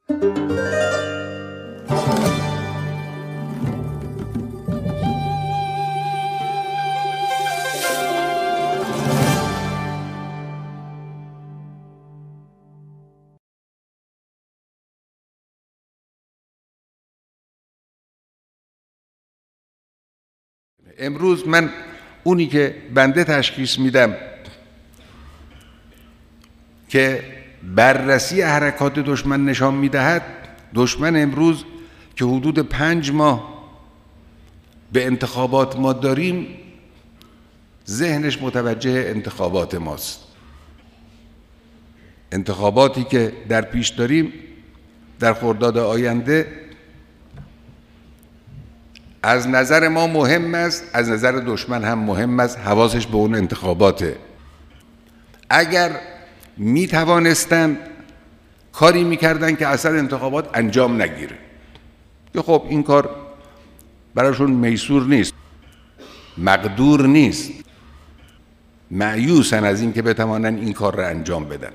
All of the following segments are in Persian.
امروز من اونی که بنده تشخیص میدم که بررسی حرکات دشمن نشان میدهد، دشمن امروز که حدود 5 ماه به انتخابات ما داریم، ذهنش متوجه انتخابات ماست. انتخاباتی که در پیش داریم در خرداد آینده از نظر ما مهم است، از نظر دشمن هم مهم است. حواسش به اون انتخاباته. اگر می توانستند کاری میکردن که اصلا انتخابات انجام نگیره، که خب این کار براشون میسور نیست، مقدور نیست، مایوسن از این که بتوانن این کار را انجام بدن.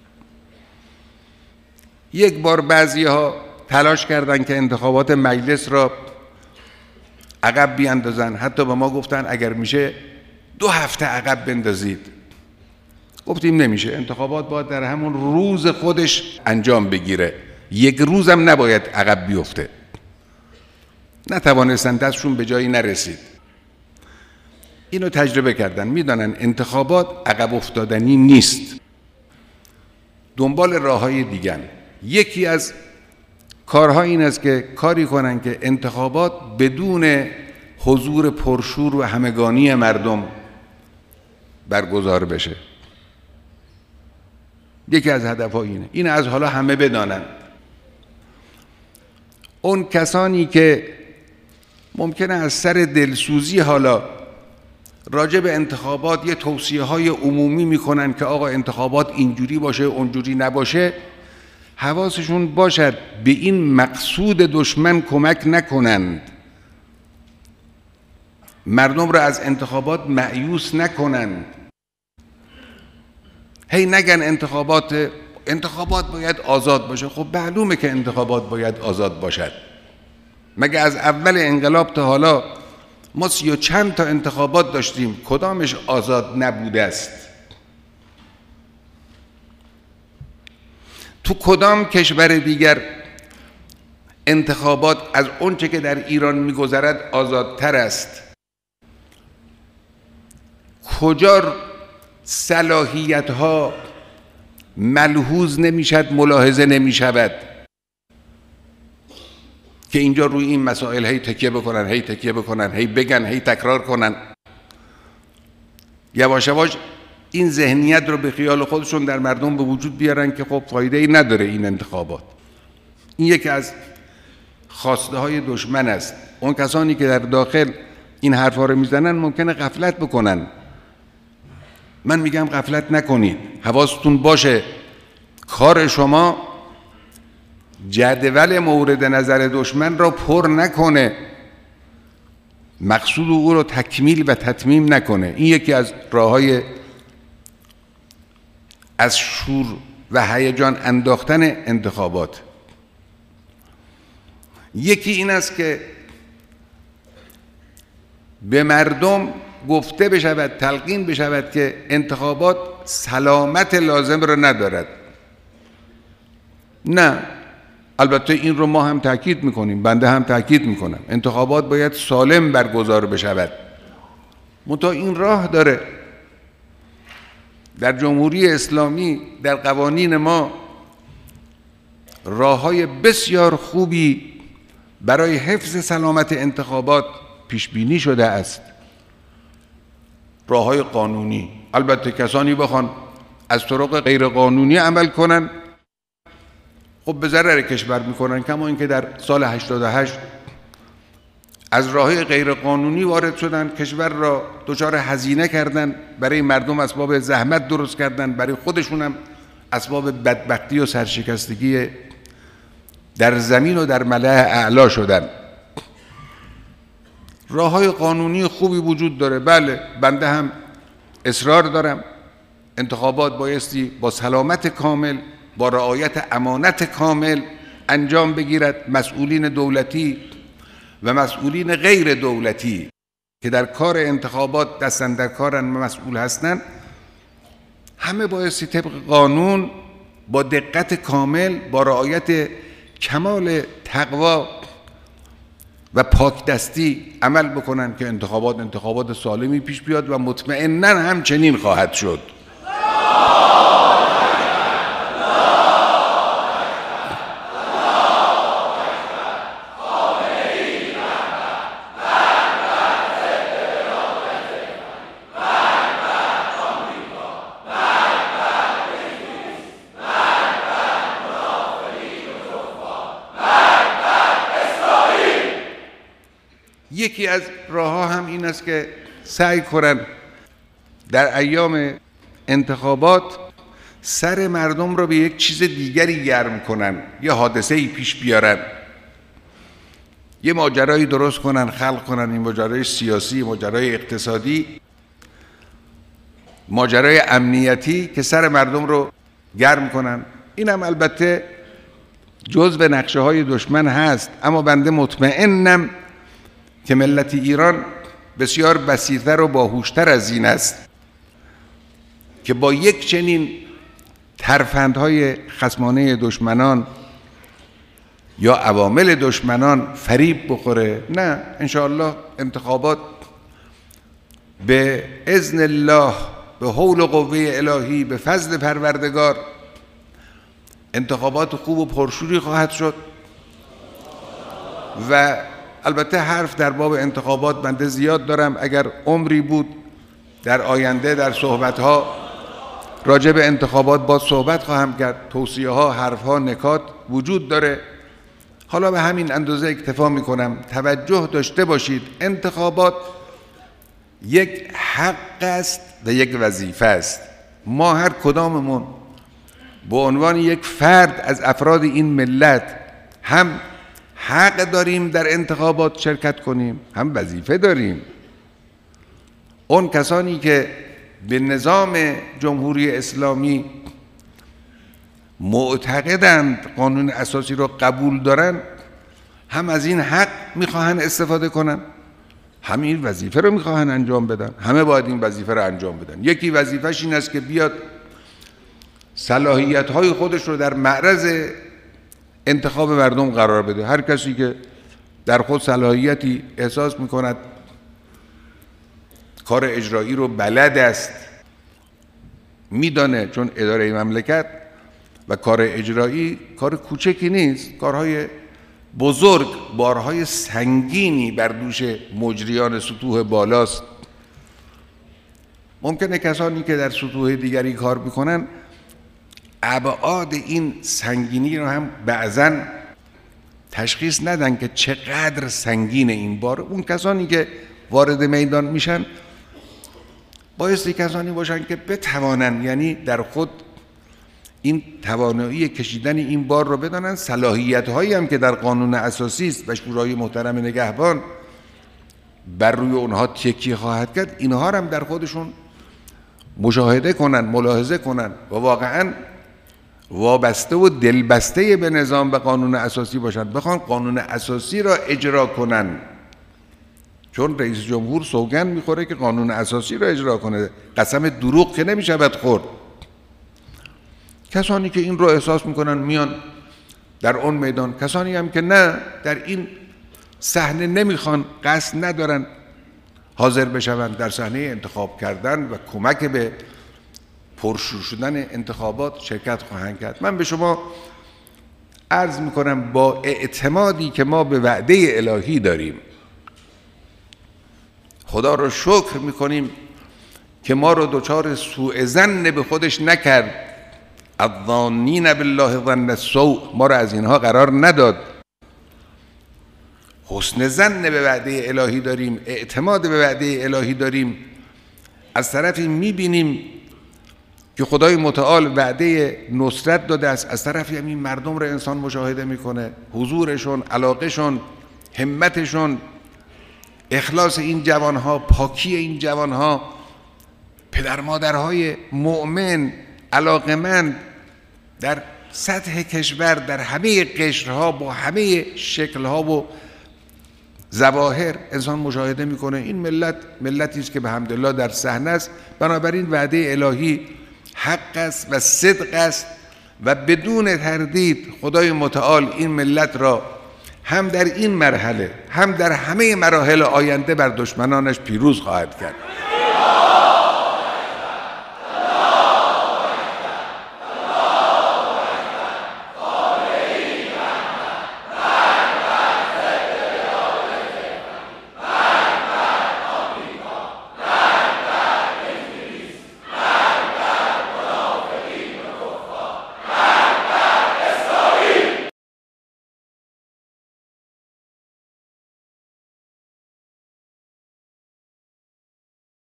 یک بار بعضی ها تلاش کردند که انتخابات مجلس را عقب بیاندازن. حتی به ما گفتن اگر میشه 2 هفته عقب بندازید. گفتیم نمیشه، انتخابات باید در همون روز خودش انجام بگیره، 1 روزم نباید عقب بیفته. نتوانستن، دستشون به جایی نرسید. اینو تجربه کردن، میدانن انتخابات عقب افتادنی نیست، دنبال راههای دیگن. یکی از کارها این است که کاری کنن که انتخابات بدون حضور پرشور و همگانی مردم برگزار بشه. یکی از هدفها اینه. این از حالا همه بدانن. اون کسانی که ممکنه از سر دلسوزی حالا راجع به انتخابات یه توصیه‌های عمومی میکنن که آقا انتخابات اینجوری باشه اونجوری نباشه، حواسشون باشد به این مقصود دشمن کمک نکنند، مردم را از انتخابات مایوس نکنند. هی نگن انتخابات باید آزاد باشه. خب معلومه که انتخابات باید آزاد باشد. مگه از اول انقلاب تا حالا ما 30 و چند تا انتخابات داشتیم، کدامش آزاد نبوده است؟ تو کدام کشور دیگر انتخابات از اونچه که در ایران میگذرد آزادتر است؟ کجا صلاحیت‌ها ملحوظ نمیشد، ملاحظه نمیشود که اینجا روی این مسائل هی تکیه بکنن، هی بگن، هی تکرار کنن. یواش یواش این ذهنیت رو به خیال خودشون در مردم به وجود بیارن که خب فایده ای نداره این انتخابات. این یکی از خواسته های دشمن است. اون کسانی که در داخل این حرفا رو میزنن ممکنه غفلت بکنن. من میگم غفلت نکنید، حواستون باشه کار شما جدول مورد نظر دشمن را پر نکنه، مقصود او رو تکمیل و تتمیم نکنه. این یکی از راههای از شور و هیجان انداختن انتخابات. یکی این است که به مردم گفته بشود، تلقین بشود که انتخابات سلامت لازم را ندارد. نه، البته این رو ما هم تاکید میکنیم، بنده هم تاکید میکنم، انتخابات باید سالم برگزار بشود. منتها این راه داره. در جمهوری اسلامی، در قوانین ما راههای بسیار خوبی برای حفظ سلامت انتخابات پیش بینی شده است. راههای قانونی. البته کسانی بخوان از طرق غیر قانونی عمل کنن، خب به ضرر کشور میکنن. کما اینکه در سال 88 از راههای غیر قانونی وارد شدن، کشور را دچار هزینه کردن، برای مردم اسباب زحمت درست کردن، برای خودشون هم اسباب بدبختی و سرشکستگی در زمین و در ملأ اعلا شدن. راههای قانونی خوبی وجود داره. بله، بنده هم اصرار دارم انتخابات بایستی با سلامت کامل، با رعایت امانت کامل انجام بگیرد، مسئولین دولتی و مسئولین غیر دولتی که در کار انتخابات دستن در کارن و مسئول هستند، همه بایستی طبق قانون با دقت کامل، با رعایت کمال تقوا و پاک دستی عمل بکنن که انتخابات سالمی پیش بیاد و مطمئناً همچنین خواهد شد. یکی از راه‌ها هم این است که سعی کنن در ایام انتخابات سر مردم رو به یک چیز دیگری گرم کنن، یه حادثه‌ای پیش بیارن، یه ماجرایی درست کنن، خلق کنن، این ماجرای سیاسی، ماجرای اقتصادی، ماجرای امنیتی که سر مردم رو گرم کنن. این هم البته جزو نقشه‌های دشمن هست، اما بنده مطمئنم که ملت ایران بسیار بصیرتر و باهوشتر از این است که با یک چنین ترفندهای خصمانه دشمنان یا عوامل دشمنان فریب بخوره. نه، انشاءالله انتخابات به اذن الله، به حول و قوه الهی، به فضل پروردگار، انتخابات خوب و پرشوری خواهد شد. و البته حرف در باب انتخابات بنده زیاد دارم، اگر عمری بود در آینده در صحبت‌ها راجع به انتخابات باز صحبت خواهم کرد. توصیه‌ها، حرف‌ها، نکات وجود داره. حالا به همین اندازه اکتفا می‌کنم. توجه داشته باشید، انتخابات یک حق است و یک وظیفه است. ما هر کداممون به عنوان یک فرد از افراد این ملت هم حق داریم در انتخابات شرکت کنیم، هم وظیفه داریم. اون کسانی که به نظام جمهوری اسلامی معتقدند، قانون اساسی رو قبول دارن، هم از این حق میخواهن استفاده کنن، هم این وظیفه رو میخواهن انجام بدن. همه باید این وظیفه رو انجام بدن. یکی وظیفهش این است که بیاد صلاحیت‌های خودش رو در معرض انتخاب مردم قرار بده. هر کسی که در خود صلاحیتی احساس میکند کار اجرایی رو بلد است، میدانه، چون اداره مملکت و کار اجرایی کار کوچکی نیست، کارهای بزرگ، بارهای سنگینی بر دوش مجریان سطوح بالاست. ممکنه کسانی که در سطوح دیگری کار میکنن ابعاد این سنگینی رو هم بعضاً تشخیص ندن که چقدر سنگین این بار. اون کسانی که وارد میدان میشن بایستی کسانی باشن که بتوانن، یعنی در خود این توانایی کشیدن این بار رو بدانن. صلاحیت هایی هم که در قانون اساسی است و شورای محترم نگهبان بر روی اونها تکیه خواهد کرد، اینها هم در خودشون مشاهده کنن، ملاحظه کنن و واقعاً وابسته و دلبسته به نظام و قانون اساسی باشند، بخوان قانون اساسی را اجرا کنن. چون رئیس جمهور سوگند میخوره که قانون اساسی را اجرا کنه، قسم دروغ که نمیشود خورد. کسانی که این رو احساس میکنن میان در اون میدان، کسانی هم که نه، در این صحنه نمیخوان، قصد ندارن حاضر بشوند در صحنه انتخاب کردن و کمک به پرشور شدن انتخابات شرکت خواهند کرد. من به شما عرض میکنم با اعتمادی که ما به وعده الهی داریم، خدا رو شکر میکنیم که ما رو دچار سوء ظن به خودش نکرد. الظانین بالله ظن السوء، ما رو از اینها قرار نداد. حسن ظن به وعده الهی داریم، اعتماد به وعده الهی داریم. از طرفی میبینیم که خدای متعال وعده نصرت داده است، از طرفی هم این مردم رو انسان مشاهده میکنه، حضورشون، علاقهشون، همتشون، اخلاص این جوانها، پاکی این جوانها، پدر مادرهای مؤمن علاقمند در سطح کشور در همه قشرها با همه شکلها و ظواهر انسان مشاهده میکنه این ملت ملتی است که به حمدالله در صحنه است. بنابراین وعده الهی حق است و صدق است و بدون تردید خدای متعال این ملت را هم در این مرحله هم در همه مراحل آینده بر دشمنانش پیروز خواهد کرد.